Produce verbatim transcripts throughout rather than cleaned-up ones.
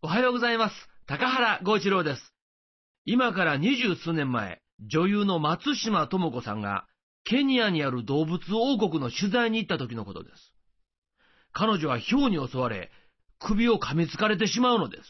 おはようございます。高原剛一郎です。今から二十数年前、女優の松島智子さんがケニアにある動物王国の取材に行った時のことです。彼女は豹に襲われ、首を噛みつかれてしまうのです。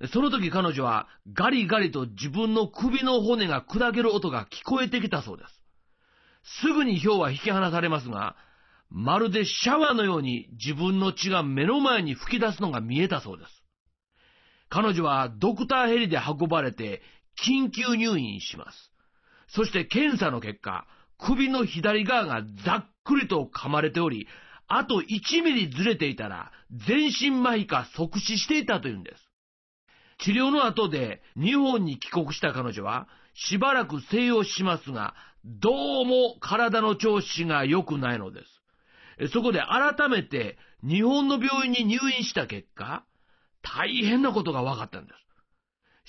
その時彼女はガリガリと自分の首の骨が砕ける音が聞こえてきたそうです。すぐに豹は引き離されますが、まるでシャワーのように自分の血が目の前に吹き出すのが見えたそうです。彼女はドクターヘリで運ばれて緊急入院します。そして検査の結果、首の左側がざっくりと噛まれており、あといちミリずれていたら全身麻痺か即死していたというんです。治療の後で日本に帰国した彼女はしばらく静養しますが、どうも体の調子が良くないのです。そこで改めて日本の病院に入院した結果、大変なことが分かったんです。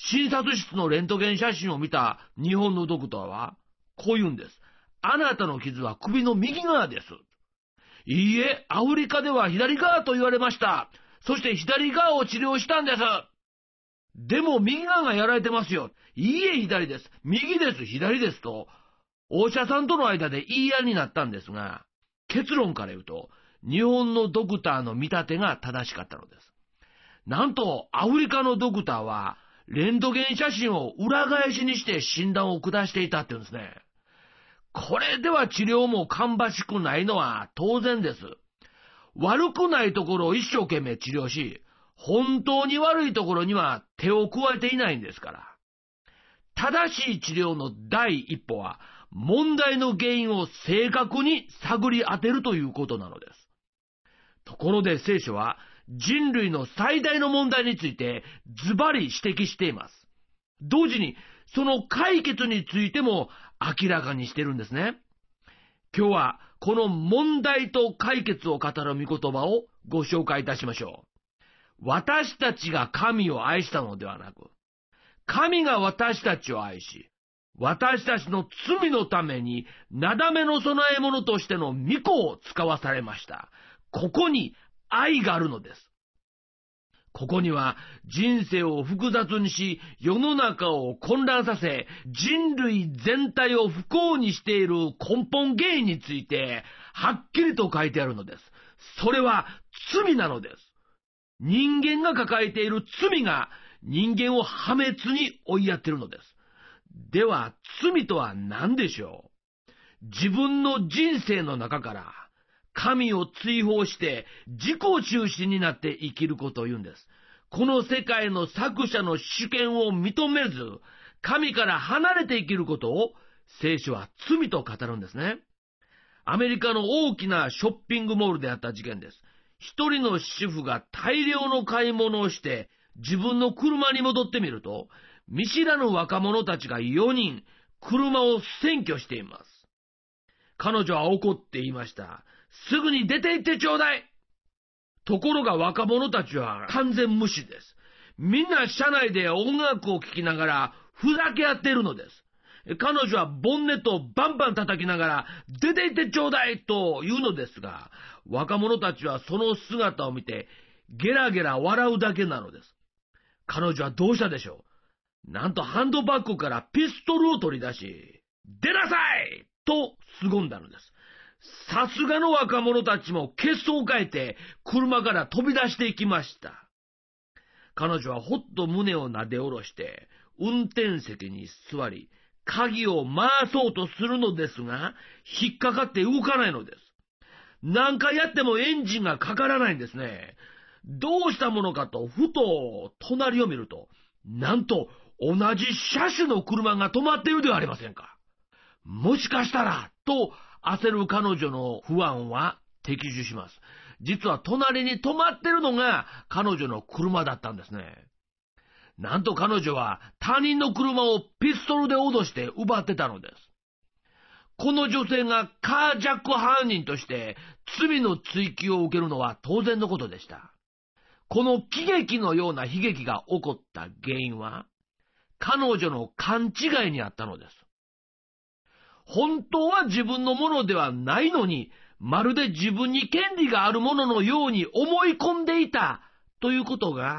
診察室のレントゲン写真を見た日本のドクターはこう言うんです。あなたの傷は首の右側です。いいえ、アフリカでは左側と言われました。そして左側を治療したんです。でも右側がやられてますよ。いいえ、左です。右です、左ですと、お医者さんとの間で言い合いになったんですが、結論から言うと、日本のドクターの見立てが正しかったのです。なんと、アフリカのドクターは、レントゲン写真を裏返しにして診断を下していたって言うんですね。これでは治療も芳しくないのは当然です。悪くないところを一生懸命治療し、本当に悪いところには手を加えていないんですから。正しい治療の第一歩は、問題の原因を正確に探り当てるということなのです。ところで聖書は、人類の最大の問題についてズバリ指摘しています。同時にその解決についても明らかにしているんですね。今日はこの問題と解決を語る御言葉をご紹介いたしましょう。私たちが神を愛したのではなく、神が私たちを愛し、私たちの罪のためになだめの供え物としての御子を使わされました。ここに愛があるのです。ここには人生を複雑にし、世の中を混乱させ、人類全体を不幸にしている根本原因についてはっきりと書いてあるのです。それは罪なのです。人間が抱えている罪が人間を破滅に追いやっているのです。では罪とは何でしょう？自分の人生の中から神を追放して自己中心になって生きることを言うんです。この世界の作者の主権を認めず、神から離れて生きることを聖書は罪と語るんですね。アメリカの大きなショッピングモールであった事件です。一人の主婦が大量の買い物をして自分の車に戻ってみると、見知らぬ若者たちがよにん車を占拠しています。彼女は怒って言いました。すぐに出て行ってちょうだい。ところが若者たちは完全無視です。みんな車内で音楽を聴きながらふざけ合っているのです。彼女はボンネットをバンバン叩きながら出て行ってちょうだいと言うのですが、若者たちはその姿を見てゲラゲラ笑うだけなのです。彼女はどうしたでしょう。なんとハンドバッグからピストルを取り出し、出なさいと凄んだのです。さすがの若者たちも血相を変えて車から飛び出していきました。彼女はほっと胸をなで下ろして運転席に座り、鍵を回そうとするのですが、引っかかって動かないのです。何回やってもエンジンがかからないんですね。どうしたものかとふと隣を見ると、なんと同じ車種の車が止まっているではありませんか。もしかしたらと焦る彼女の不安は的中します。実は隣に止まってるのが彼女の車だったんですね。なんと彼女は他人の車をピストルで脅して奪ってたのです。この女性がカージャック犯人として罪の追及を受けるのは当然のことでした。この喜劇のような悲劇が起こった原因は彼女の勘違いにあったのです。本当は自分のものではないのに、まるで自分に権利があるもののように思い込んでいたということが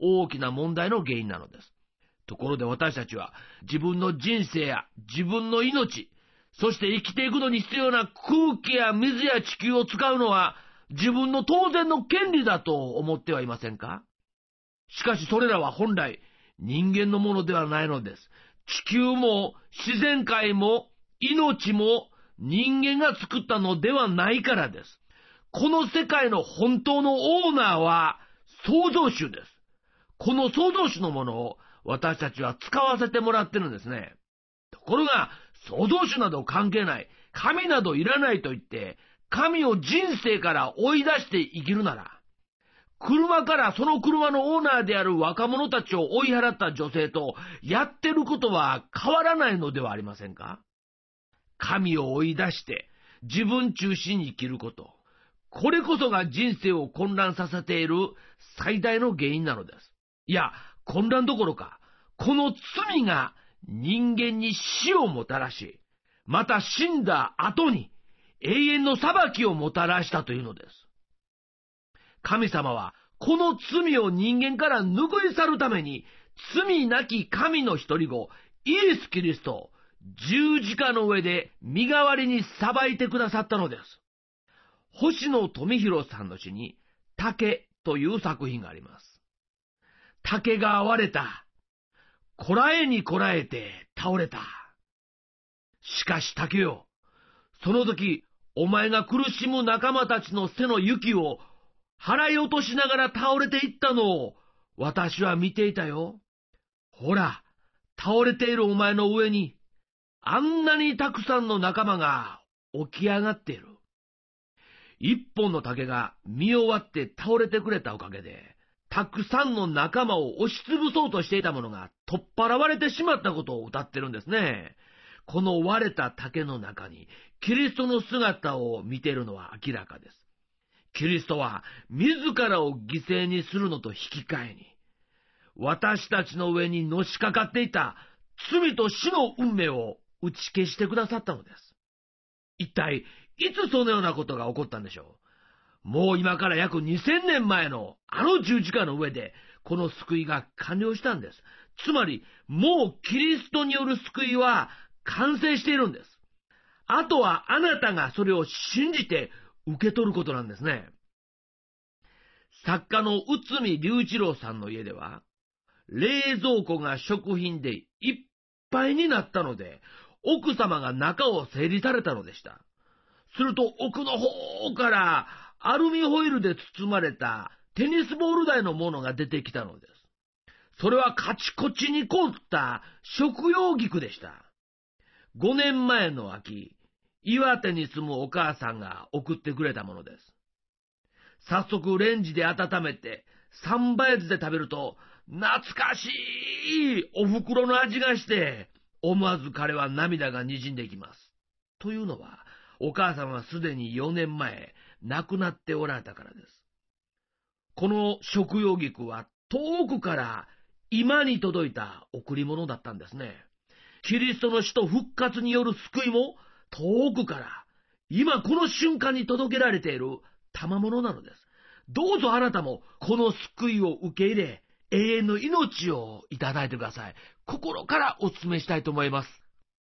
大きな問題の原因なのです。ところで私たちは自分の人生や自分の命、そして生きていくのに必要な空気や水や地球を使うのは自分の当然の権利だと思ってはいませんか？しかしそれらは本来人間のものではないのです。地球も自然界も命も人間が作ったのではないからです。この世界の本当のオーナーは創造主です。この創造主のものを私たちは使わせてもらってるんですね。ところが創造主など関係ない、神などいらないと言って神を人生から追い出して生きるなら、車からその車のオーナーである若者たちを追い払った女性とやってることは変わらないのではありませんか？神を追い出して自分中心に生きること。これこそが人生を混乱させている最大の原因なのです。いや、混乱どころか、この罪が人間に死をもたらし、また死んだ後に永遠の裁きをもたらしたというのです。神様はこの罪を人間から拭い去るために、罪なき神の一人子、イエス・キリストを十字架の上で身代わりに裁いてくださったのです。星野富弘さんの詩に、竹という作品があります。竹が割れた。こらえにこらえて倒れた。しかし竹よ、その時、お前が苦しむ仲間たちの背の雪を払い落としながら倒れていったのを私は見ていたよ。ほら、倒れているお前の上に、あんなにたくさんの仲間が起き上がっている。一本の竹が見終わって倒れてくれたおかげで、たくさんの仲間を押しつぶそうとしていたものが取っ払われてしまったことを歌ってるんですね。この割れた竹の中にキリストの姿を見ているのは明らかです。キリストは自らを犠牲にするのと引き換えに、私たちの上にのしかかっていた罪と死の運命を打ち消してくださったのです。一体いつそのようなことが起こったんでしょう。もう今から約にせんねんまえのあの十字架の上でこの救いが完了したんです。つまりもうキリストによる救いは完成しているんです。あとはあなたがそれを信じて受け取ることなんですね。作家の内海龍一郎さんの家では、冷蔵庫が食品でいっぱいになったので、奥様が中を整理されたのでした。すると奥の方からアルミホイルで包まれたテニスボール大のものが出てきたのです。それはカチコチに凍った食用菊でした。ごねんまえの秋、岩手に住むお母さんが送ってくれたものです。早速レンジで温めて三杯酢で食べると、懐かしいお袋の味がして、思わず彼は涙がにじんできます。というのは、お母さんはすでによねんまえ亡くなっておられたからです。この食用菊は遠くから今に届いた贈り物だったんですね。キリストの死と復活による救いも遠くから今この瞬間に届けられている賜物なのです。どうぞあなたもこの救いを受け入れ、永遠の命をいただいてください。心からお勧めしたいと思います。